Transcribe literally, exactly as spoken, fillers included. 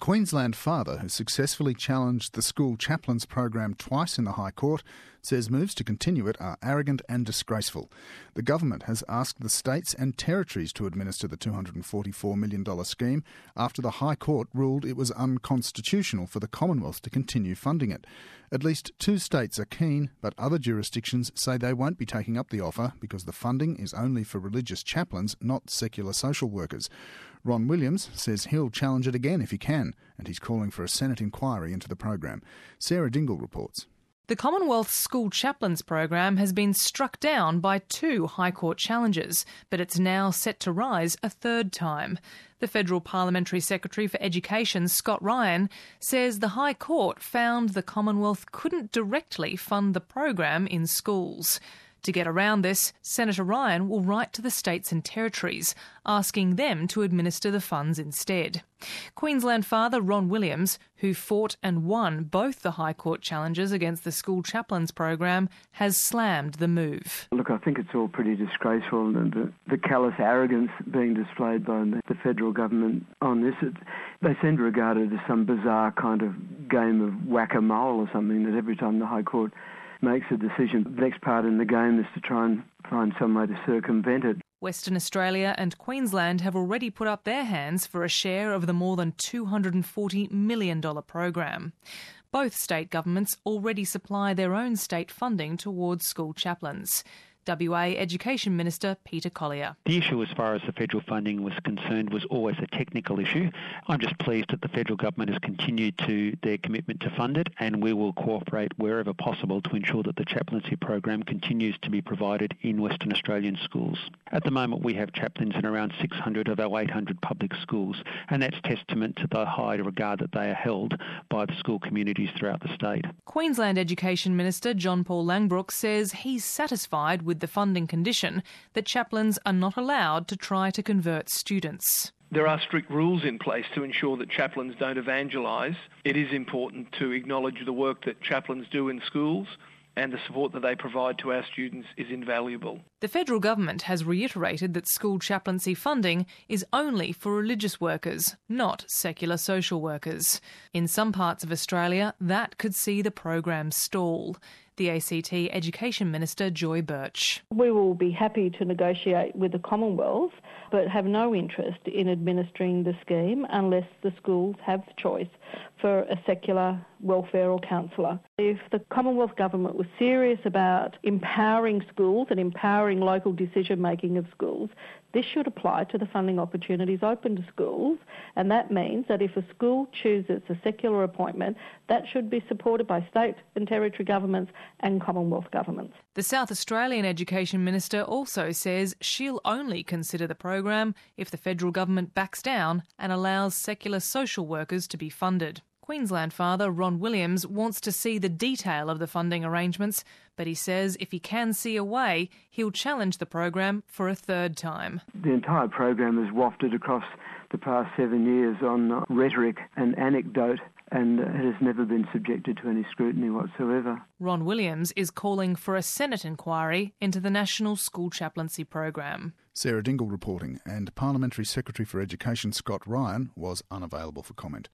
Queensland father who successfully challenged the school chaplains program twice in the High Court says moves to continue it are arrogant and disgraceful. The government has asked the states and territories to administer the two hundred forty-four million dollars scheme after the High Court ruled it was unconstitutional for the Commonwealth to continue funding it. At least two states are keen, but other jurisdictions say they won't be taking up the offer because the funding is only for religious chaplains, not secular social workers. Ron Williams says he'll challenge it again if he can, and he's calling for a Senate inquiry into the program. Sarah Dingle reports. The Commonwealth School Chaplains program has been struck down by two High Court challenges, but it's now set to rise a third time. The Federal Parliamentary Secretary for Education, Scott Ryan, says the High Court found the Commonwealth couldn't directly fund the program in schools. To get around this, Senator Ryan will write to the states and territories, asking them to administer the funds instead. Queensland father Ron Williams, who fought and won both the High Court challenges against the school chaplains program, has slammed the move. Look, I think it's all pretty disgraceful, and the, the callous arrogance being displayed by the, the federal government on this. It, they seem to regard it as some bizarre kind of game of whack-a-mole or something, that every time the High Court makes a decision, the next part in the game is to try and find some way to circumvent it. Western Australia and Queensland have already put up their hands for a share of the more than two hundred forty million dollars program. Both state governments already supply their own state funding towards school chaplains. W A Education Minister Peter Collier. The issue as far as the federal funding was concerned was always a technical issue. I'm just pleased that the federal government has continued to their commitment to fund it, and we will cooperate wherever possible to ensure that the chaplaincy program continues to be provided in Western Australian schools. At the moment we have chaplains in around six hundred of our eight hundred public schools, and that's testament to the high regard that they are held by the school communities throughout the state. Queensland Education Minister John Paul Langbroek says he's satisfied with the funding condition that chaplains are not allowed to try to convert students. There are strict rules in place to ensure that chaplains don't evangelise. It is important to acknowledge the work that chaplains do in schools, and the support that they provide to our students is invaluable. The federal government has reiterated that school chaplaincy funding is only for religious workers, not secular social workers. In some parts of Australia, that could see the program stall. The A C T Education Minister Joy Birch. We will be happy to negotiate with the Commonwealth, but have no interest in administering the scheme unless the schools have choice for a secular welfare or counsellor. If the Commonwealth Government was serious about empowering schools and empowering local decision-making of schools, this should apply to the funding opportunities open to schools, and that means that if a school chooses a secular appointment, that should be supported by state and territory governments and Commonwealth governments. The South Australian Education Minister also says she'll only consider the program if the federal government backs down and allows secular social workers to be funded. Queensland father Ron Williams wants to see the detail of the funding arrangements, but he says if he can see a way, he'll challenge the program for a third time. The entire program has wafted across the past seven years on rhetoric and anecdote, and it has never been subjected to any scrutiny whatsoever. Ron Williams is calling for a Senate inquiry into the National School Chaplaincy program. Sarah Dingle reporting, and Parliamentary Secretary for Education Scott Ryan was unavailable for comment.